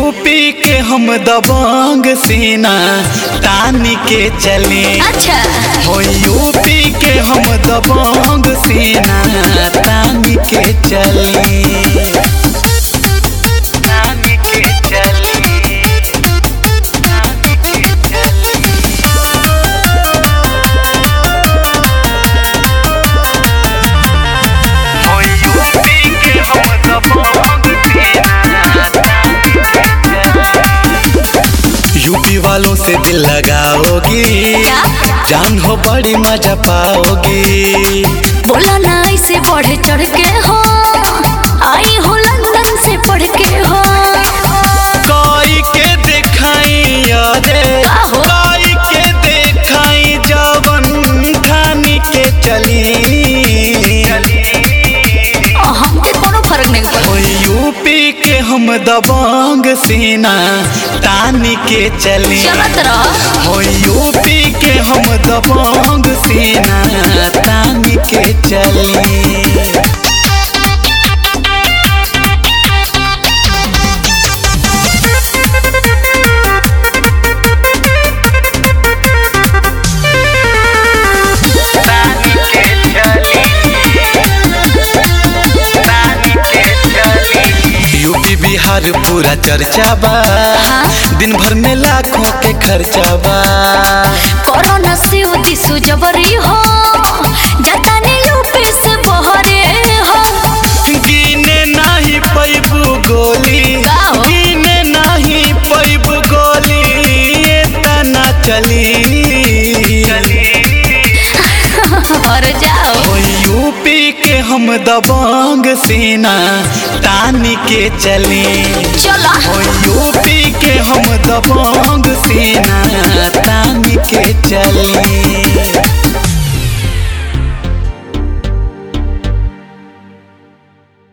UP के हम दबंग सीना तान के चले। अच्छा हो यूपी के हम दबंग सीना तान के चले। तान के चले। यूपी वालों से दिल लगाओगी जान हो बड़ी मजा पाओगी। बोला ना ऐसे बढ़े चढ़ के हो आई हो लंदन से पढ़ के हो। कोई के दिखाई यादे कोई के दिखाई जवन ठानी के चली। हमके कोनो फर्क नहीं पड़ता। यूपी के हम दबंग सीना तान के चली। चलत रह। हो यूपी के हम दबंग सीना तान के चली। यूपी बिहार पूरा चर्चा बा। हाँ? दिन भर में लाखों के खर्चा बा। कोरोना से होती सुजबरी हो जाता ने यूपी से बहरे हो। गिने नहीं पैबू गोली गिने नहीं पैबू गोली तना चली। और जाओ। हो यूपी के हम दबंग सीना तान के चली। चला। हो यूपी के हम दबंग सीना तान के चली।